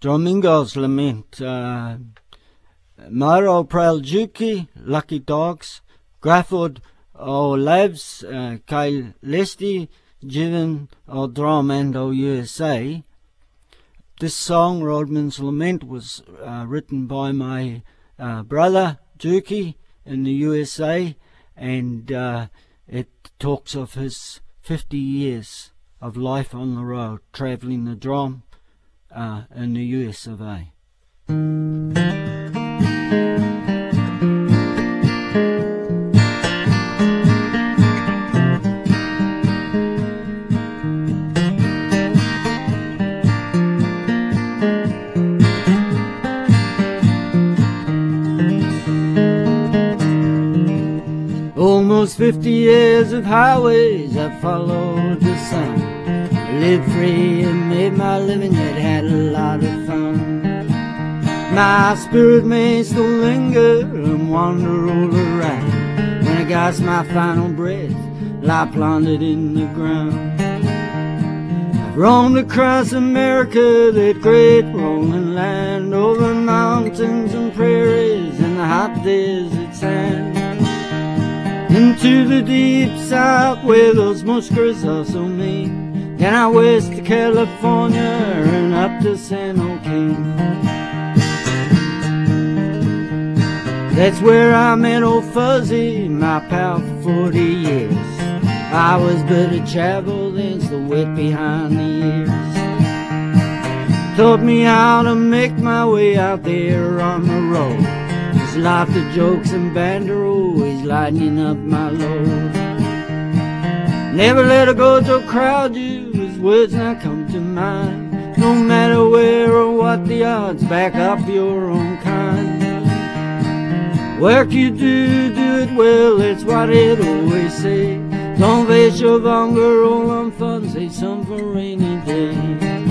Domingo's Lament, Mauro Praljuki, Lucky Dogs, Grafford O'Lavs, Kyle Lesty, Jiven O'Drum and USA. This song, Rodman's Lament, was written by my brother, Juki, in the USA, and it talks of his 50 years of life on the road, travelling the drum in the US of A. Almost 50 years of highways I followed the sun, lived free and made my living, yet had a lot of fun. My spirit may still linger and wander all around. When I got my final breath, lie planted in the ground. I've roamed across America, that great rolling land, over mountains and prairies and the hot desert sand, into the deep south where those muskers are so mean. Then out west to California and up to San Joaquin. That's where I met old Fuzzy, my pal for 40 years. I was but a travel then, still wet behind the ears. Taught me how to make my way out there on the road. There's lots of jokes and banter, always lightening up my load. Never let a go-to crowd you, his words now come to mind. No matter where or what the odds, back up your own kind. Work you do, do it well, that's what it always say. Don't waste your longer roll on fun, save some for a rainy day.